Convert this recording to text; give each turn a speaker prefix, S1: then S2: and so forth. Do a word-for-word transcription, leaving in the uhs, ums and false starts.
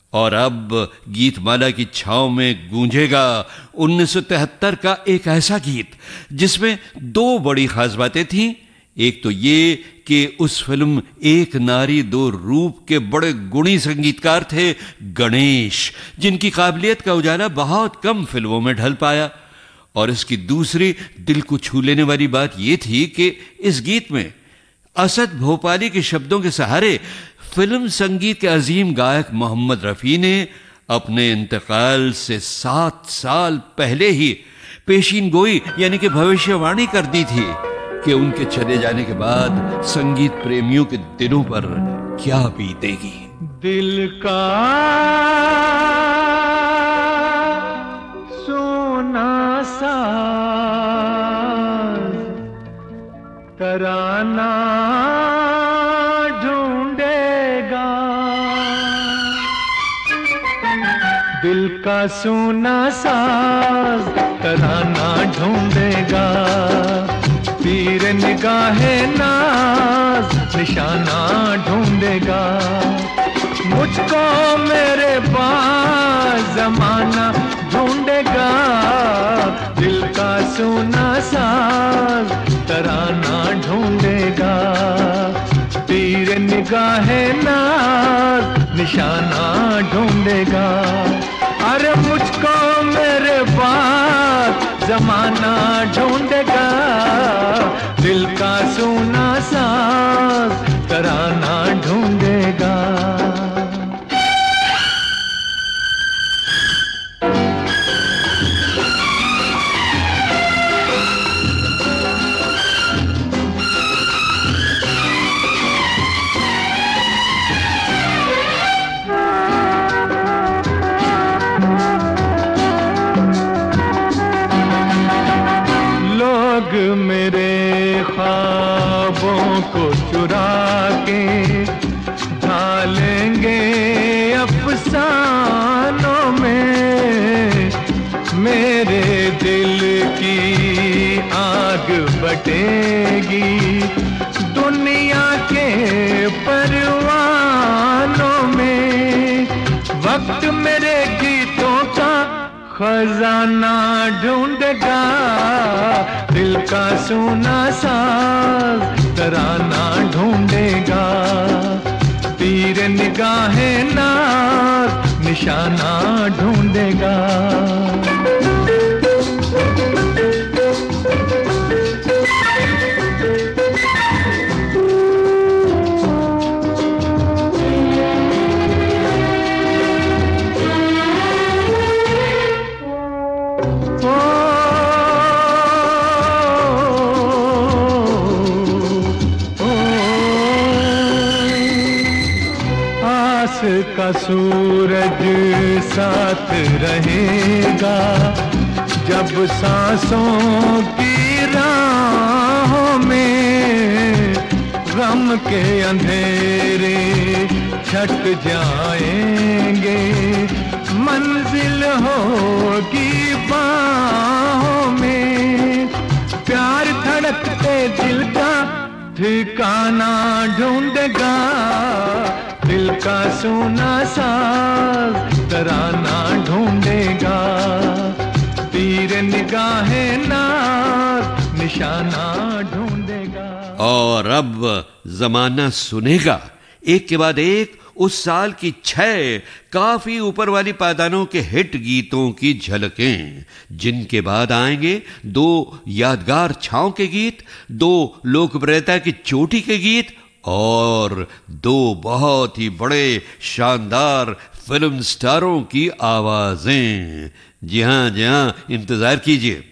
S1: और अब गीतमाला की छांव में गूंजेगा उन्नीस सौ तिहत्तर का एक ऐसा गीत जिसमें दो बड़ी खास बातें थीं। एक तो ये कि उस फिल्म एक नारी दो रूप के बड़े गुणी संगीतकार थे गणेश, जिनकी काबिलियत का उजाला बहुत कम फिल्मों में ढल पाया। और इसकी दूसरी दिल को छू लेने वाली बात यह थी कि इस गीत में असद भोपाली के शब्दों के सहारे फिल्म संगीत के अजीम गायक मोहम्मद रफी ने अपने इंतकाल से सात साल पहले ही पेशीन गोई यानी कि भविष्यवाणी कर दी थी कि उनके चले जाने के बाद संगीत प्रेमियों के दिलों पर क्या बीतेगी।
S2: दिल का सोना साज तराना ढूंढेगा, दिल का सोना साज तराना ढूंढेगा, तीर निगाहे नाज निशाना ढूंढेगा, मुझको मेरे पास जमाना ढूंढेगा, दिल का सोना साज तराना ढूंढेगा, तीर निगाहे नाज निशाना ढूंढेगा, अरे मुझको मेरे पास जमाना ढूंढेगा, दिल का सोना साज तराना ढूंढेगा। मेरे ख्वाबों को चुरा के ढालेंगे अफसानों में, मेरे दिल की आग बटेगी दुनिया के परवानों में, वक्त मेरे गीतों का खजाना ढूंढेगा, दिल का सोना साज तराना ढूंढेगा, तीर निगाहे नाज निशाना ढूंढेगा। का सूरज साथ रहेगा, जब सांसों की राहों में गम के अंधेरे छट जाएंगे, मंजिल होगी बाहों में, प्यार धड़कते दिल का ठिकाना ढूंढेगा, दिल का सोना साज तराना ढूंढेगा, तीर निगाहे नाज निशाना ढूंढेगा।
S1: और अब जमाना सुनेगा एक के बाद एक उस साल की छह काफी ऊपर वाली पायदानों के हिट गीतों की झलकें, जिनके बाद आएंगे दो यादगार छांव के गीत, दो लोकप्रियता की चोटी के गीत और दो बहुत ही बड़े शानदार फिल्म स्टारों की आवाजें। जी हां जी हां, इंतजार कीजिए।